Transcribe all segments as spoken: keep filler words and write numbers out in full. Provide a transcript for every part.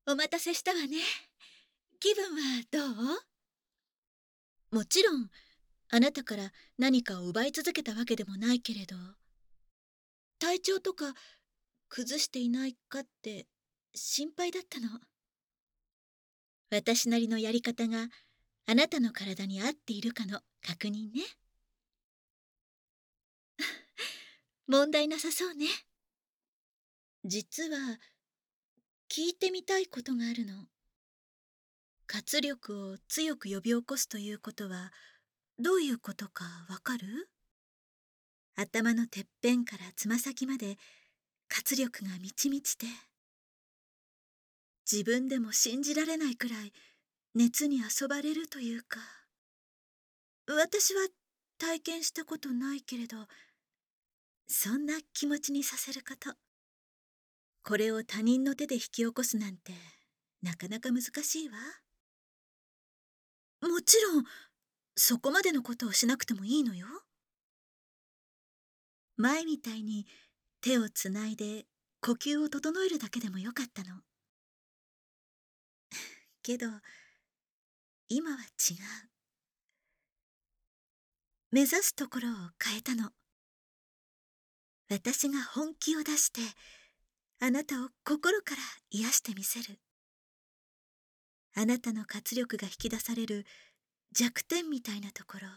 お待たせしたわね。気分はどう？もちろん、あなたから何かを奪い続けたわけでもないけれど、体調とか崩していないかって心配だったの。私なりのやり方があなたの体に合っているかの確認ね。問題なさそうね。実は聞いてみたいことがあるの。活力を強く呼び起こすということはどういうことかわかる？頭のてっぺんからつま先まで活力が満ち満ちて、自分でも信じられないくらい熱に遊ばれるというか。私は体験したことないけれど、そんな気持ちにさせること、これを他人の手で引き起こすなんてなかなか難しいわ。もちろんそこまでのことをしなくてもいいのよ。前みたいに手をつないで呼吸を整えるだけでもよかったの。けど今は違う。目指すところを変えたの。私が本気を出してあなたを心から癒してみせる。あなたの活力が引き出される弱点みたいなところ、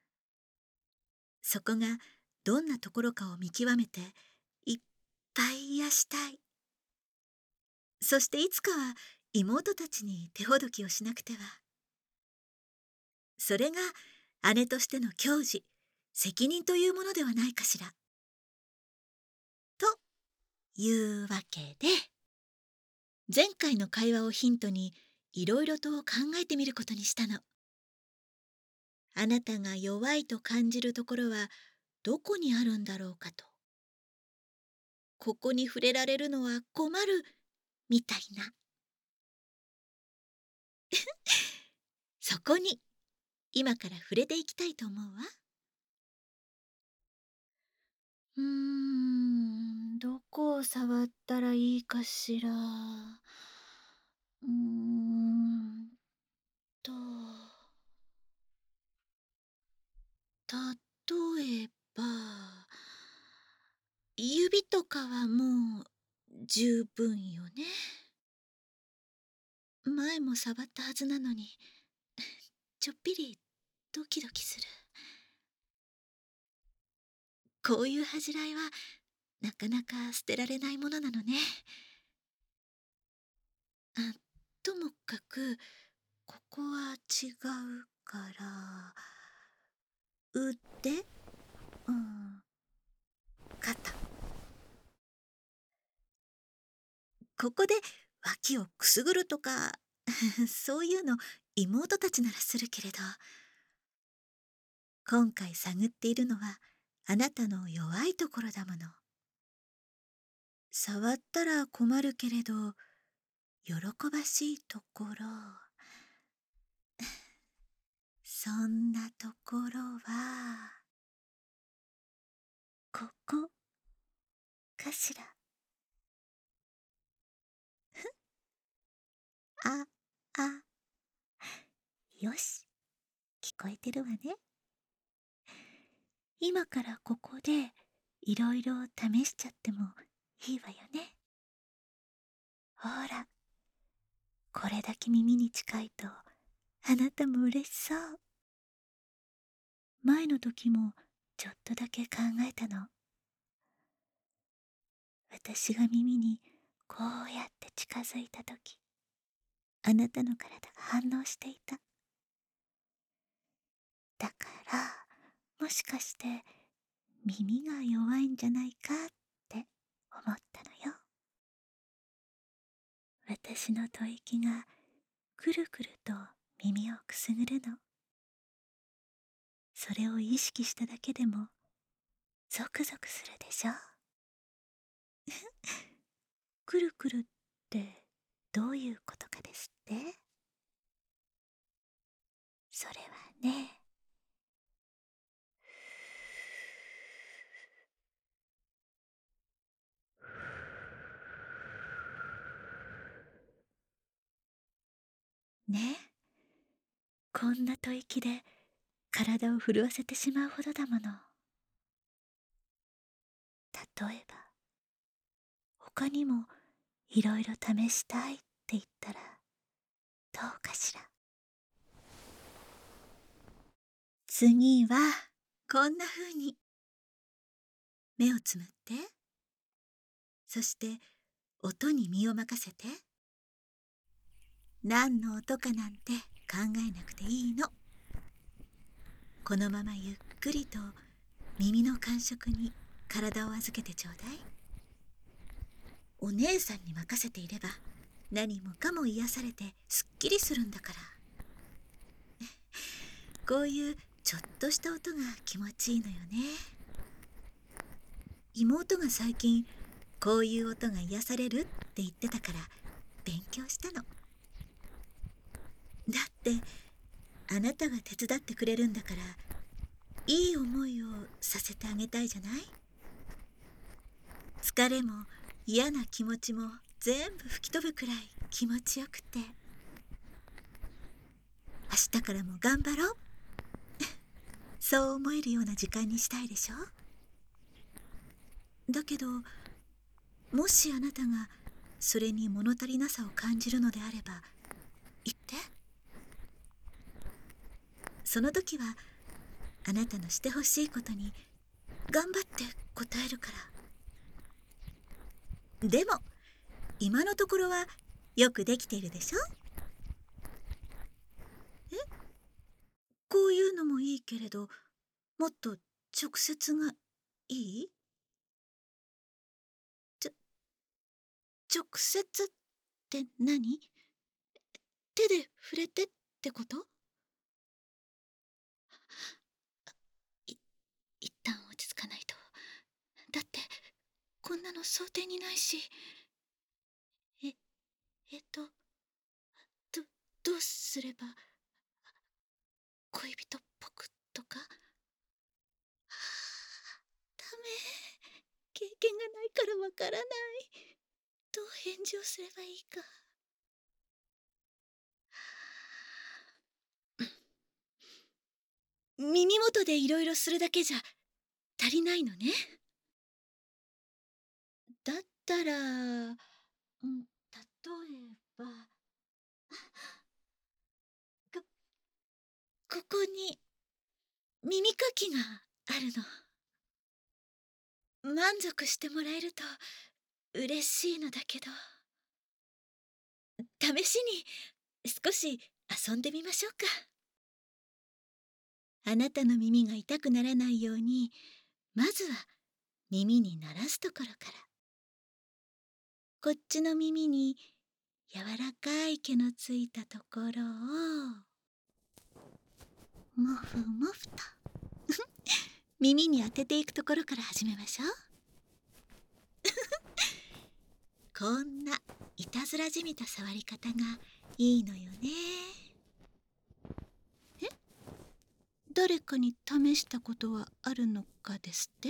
そこがどんなところかを見極めていっぱい癒したい。そしていつかは妹たちに手ほどきをしなくては。それが姉としての矜持、責任というものではないかしら。というわけで、前回の会話をヒントにいろいろと考えてみることにしたの。あなたが弱いと感じるところはどこにあるんだろうかと。ここに触れられるのは困るみたいな。そこに今から触れていきたいと思うわ。うーん、どこを触ったらいいかしら。うーんと、例えば、指とかはもう十分よね。前も触ったはずなのに、ちょっぴりドキドキする。こういう恥じらいはなかなか捨てられないものなのね。あ、ともかくここは違うから、腕、うん、肩。ここで脇をくすぐるとかそういうの妹たちならするけれど、今回探っているのはあなたの弱いところだもの。触ったら困るけれど喜ばしいところ、そんなところはここかしら。あ、あ、よし、聞こえてるわね。今からここでいろいろ試しちゃってもいいわよね。ほら、これだけ耳に近いとあなたも嬉しそう。前の時もちょっとだけ考えたの。私が耳にこうやって近づいた時、あなたの体が反応していた。だからもしかして耳が弱いんじゃないかって思ったのよ。私の吐息がくるくると耳をくすぐるの。それを意識しただけでもゾクゾクするでしょ。くるくるってどういうことかですって？それはね、 ね、こんな吐息で体を震わせてしまうほどだもの。例えば他にもいろいろ試したいって言ったらどうかしら。次はこんな風に目をつむって、そして音に身を任せて。何の音かなんて考えなくていいの。このままゆっくりと耳の感触に体を預けてちょうだい。お姉さんに任せていれば何もかも癒されてすっきりするんだから。こういうちょっとした音が気持ちいいのよね。妹が最近こういう音が癒されるって言ってたから勉強したの。だってあなたが手伝ってくれるんだから、いい思いをさせてあげたいじゃない。疲れも嫌な気持ちも全部吹き飛ぶくらい気持ちよくて、明日からも頑張ろうそう思えるような時間にしたいでしょ。だけどもしあなたがそれに物足りなさを感じるのであれば言って。その時はあなたのしてほしいことに頑張って答えるから。でも今のところはよくできているでしょ。え、こういうのもいいけれど、もっと直接がいい？ちょ、直接って何？手で触れてってこと？い、一旦落ち着かないと。だってこんなの想定にないし。え、えっと、ど、どうすれば恋人っぽくとか？ダメ。経験がないからわからない。どう返事をすればいいか。耳元でいろいろするだけじゃ足りないのね。だったら、うん、例えばこ、ここに耳かきがあるの。満足してもらえると嬉しいのだけど、試しに少し遊んでみましょうか。あなたの耳が痛くならないように、まずは耳に鳴らすところから。こっちの耳に柔らかい毛のついたところをもふもふと耳に当てていくところから始めましょう。こんないたずらじみた触り方がいいのよね。え、誰かに試したことはあるのかですって？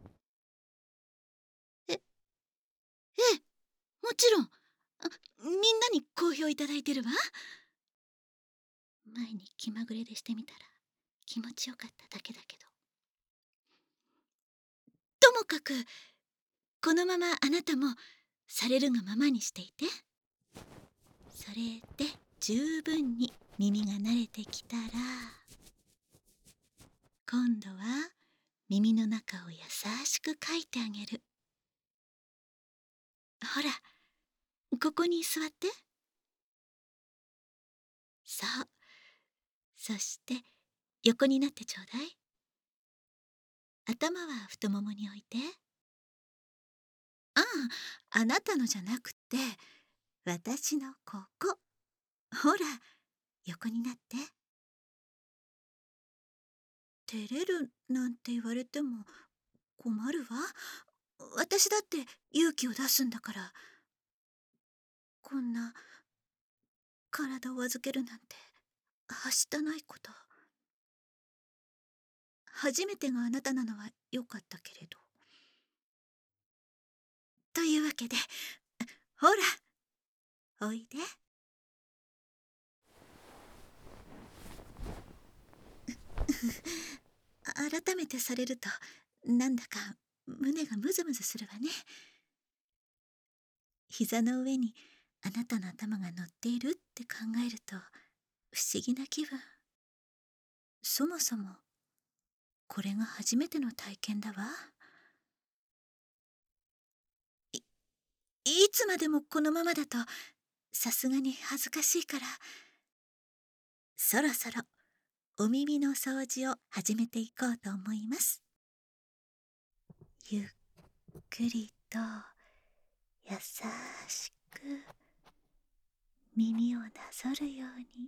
え、ええ、もちろん。あ、みんなに好評いただいてるわ。前に気まぐれでしてみたら気持ちよかっただけだけど。ともかくこのままあなたもされるがままにしていて。それで十分に耳が慣れてきたら、今度は耳の中を優しくかいてあげる。ほら、ここに座って。そう。そして横になってちょうだい。頭は太ももに置いて。ああ、あなたのじゃなくて私のここ。ほら、横になって。照れるなんて言われても困るわ。私だって勇気を出すんだから。こんな体を預けるなんてはしたないこと。初めてがあなたなのはよかったけれど。というわけで、ほら、おいで。 改めてされると、なんだか胸がムズムズするわね。膝の上にあなたの頭が乗っているって考えると不思議な気分。そもそもこれが初めての体験だわ。い、いつまでもこのままだとさすがに恥ずかしいから、そろそろお耳の掃除を始めていこうと思います。ゆっくりと優しく耳をなぞるように。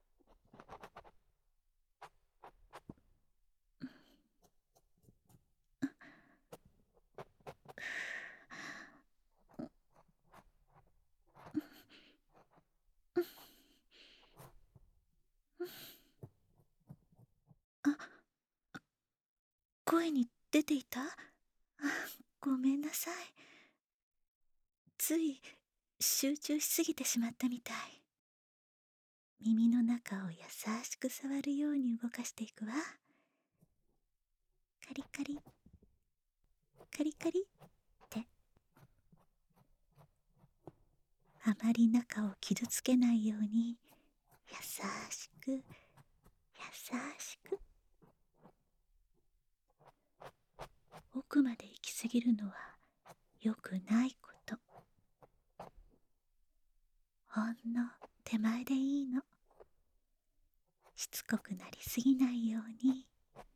あ、声に出ていた？あ、ごめんなさい。つい集中しすぎてしまったみたい。耳の中を優しく触るように動かしていくわ。カリカリカリカリって。あまり中を傷つけないように優しく優しく。奥まで行き過ぎるのは良くないこと。ほんの手前でいいの。しつこくなりすぎないように、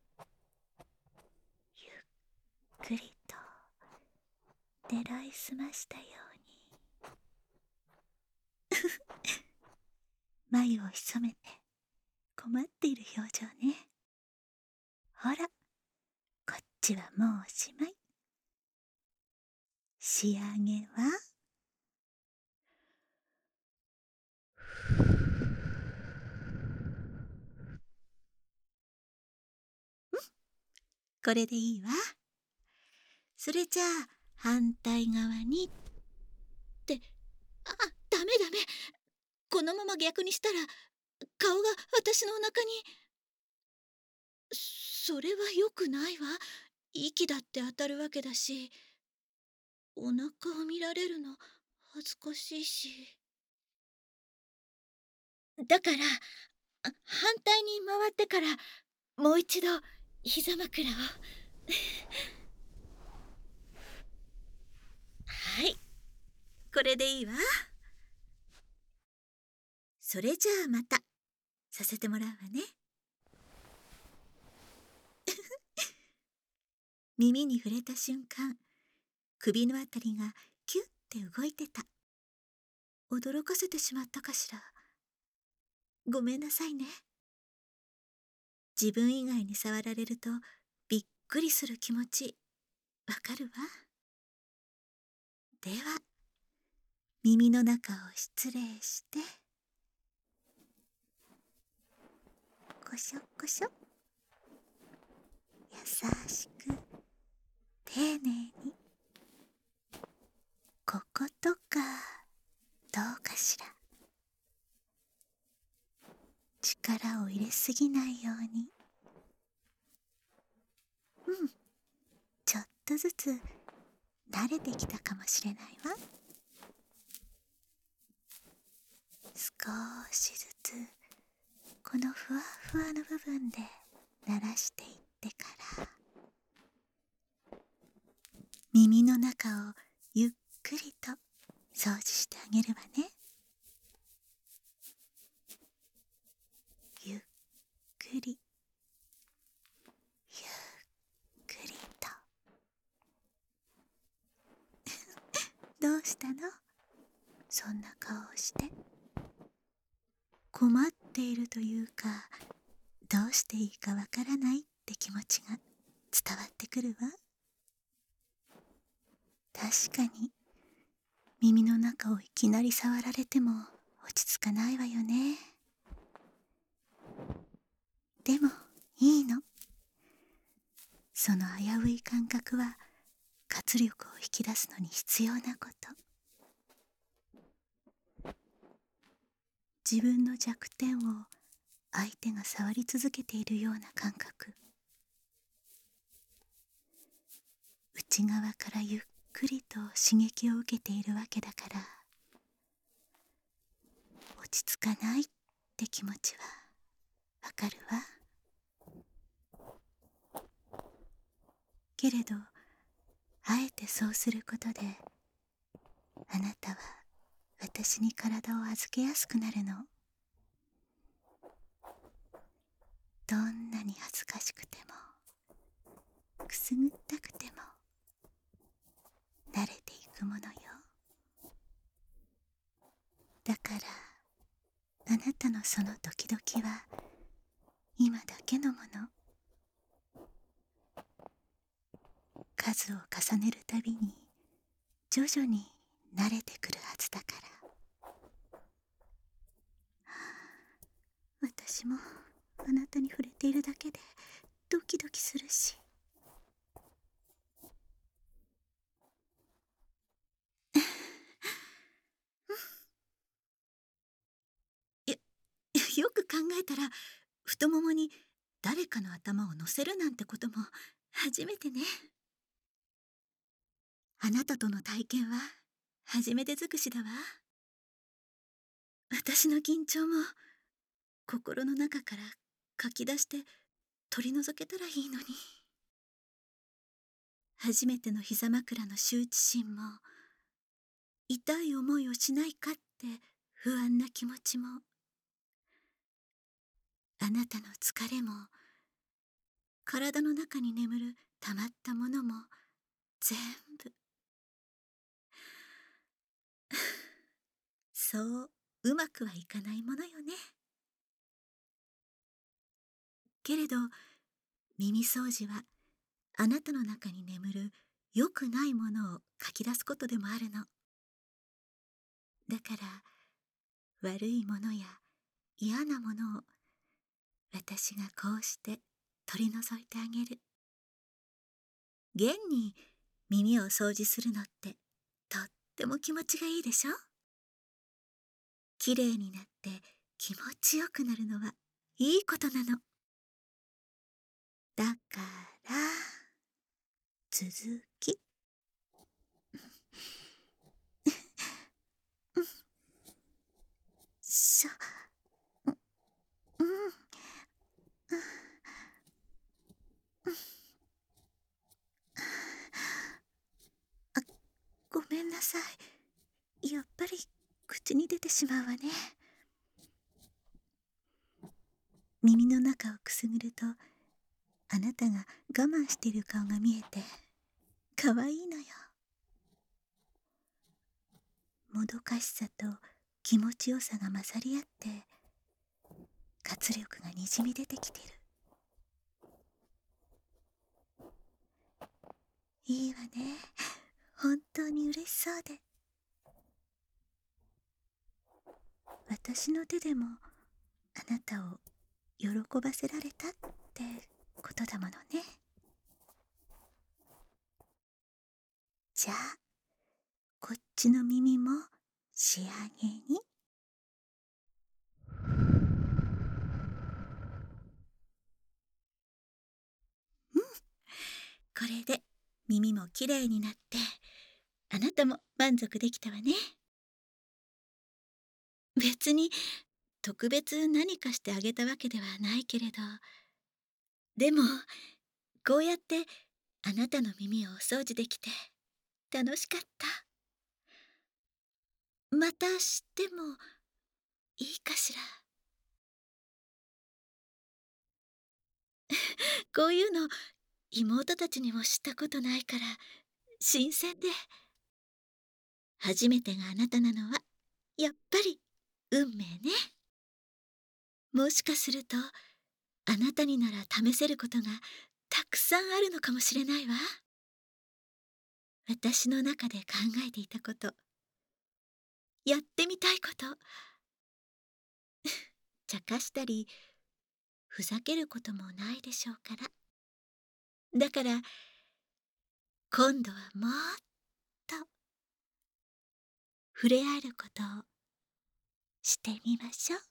ゆっくりと狙いすましたように。眉を潜めて困っている表情ね。ほら、こっちはもうおしまい。仕上げはこれでいいわ。それじゃあ反対側にって。あ、ダメダメ。このまま逆にしたら顔が私のお腹に。それは良くないわ。息だって当たるわけだし、お腹を見られるの恥ずかしいし。だから反対に回ってからもう一度膝枕を。はい、これでいいわ。それじゃあまたさせてもらうわね。耳に触れた瞬間、首のあたりがキュッて動いてた。驚かせてしまったかしら。ごめんなさいね。自分以外に触られるとびっくりする気持ちわかるわ。では耳の中を失礼して、こしょこしょ。優しく丁寧に。こことかどうかしら。力を入れすぎないように。うん、ちょっとずつ慣れてきたかもしれないわ。少しずつこのふわふわの部分で慣らしていってから、耳の中をゆっくりと掃除してあげるわね。ゆっくりゆっくりと。どうしたの？そんな顔をして。困っているというか、どうしていいかわからないって気持ちが伝わってくるわ。確かに耳の中をいきなり触られても落ち着かないわよね。でもいいの。その危うい感覚は活力を引き出すのに必要なこと。自分の弱点を相手が触り続けているような感覚。 内側からゆっくりと刺激を受けているわけだから、落ち着かないって気持ちはわかるわ。けれど、あえてそうすることで、あなたは私に体を預けやすくなるの。どんなに恥ずかしくても、くすぐったくても、慣れていくものよ。だから、あなたのそのドキドキは、今だけのもの。数を重ねるたびに、徐々に慣れてくるはずだから。私もあなたに触れているだけでドキドキするし。よよく考えたら、太ももに誰かの頭を乗せるなんてことも初めてね。あなたとの体験は初めて尽くしだわ。私の緊張も心の中から書き出して取り除けたらいいのに。初めての膝枕の羞恥心も、痛い思いをしないかって不安な気持ちも、あなたの疲れも、体の中に眠るたまったものも全部そううまくはいかないものよね。けれど耳掃除はあなたの中に眠る良くないものを書き出すことでもあるの。だから悪いものや嫌なものを私がこうして取り除いてあげる。現に耳を掃除するのってとっても気持ちがいいでしょ。きれいになって気持ちよくなるのはいいことなの。だから続きしょうんうんあ、ごめんなさい。やっぱり口に出てしまうわね。耳の中をくすぐると、あなたが我慢している顔が見えて可愛いのよ。もどかしさと気持ちよさが混ざり合って活力がにじみ出てきてる。いいわね。本当に嬉しそうで。私の手でもあなたを喜ばせられたってことだものね。じゃあこっちの耳も仕上げに。うん、これで耳もきれいになって、あなたも満足できたわね。別に特別何かしてあげたわけではないけれど、でもこうやってあなたの耳をお掃除できて楽しかった。またしてもいいかしら。こういうの妹たちにも知ったことないから新鮮で、初めてがあなたなのはやっぱり運命ね。もしかするとあなたになら試せることがたくさんあるのかもしれないわ。私の中で考えていたこと、やってみたいこと、茶化したりふざけることもないでしょうから。だから今度はもっと触れ合えることをしてみましょう。